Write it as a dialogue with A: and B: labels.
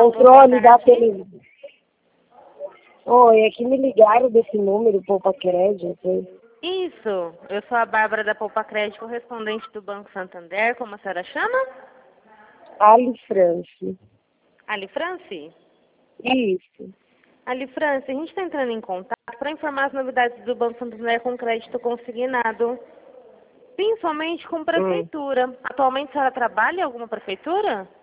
A: controle da televisão. Oi, é que me ligaram desse número, Poupa Crédito.
B: Isso, eu sou a Bárbara da Poupa Crédito, correspondente do Banco Santander. Como a senhora chama?
A: Ali France.
B: Ali France?
A: Isso.
B: Ali France, a gente está entrando em contato para informar as novidades do Banco Santander com crédito consignado, principalmente com prefeitura. Atualmente a senhora trabalha em alguma prefeitura?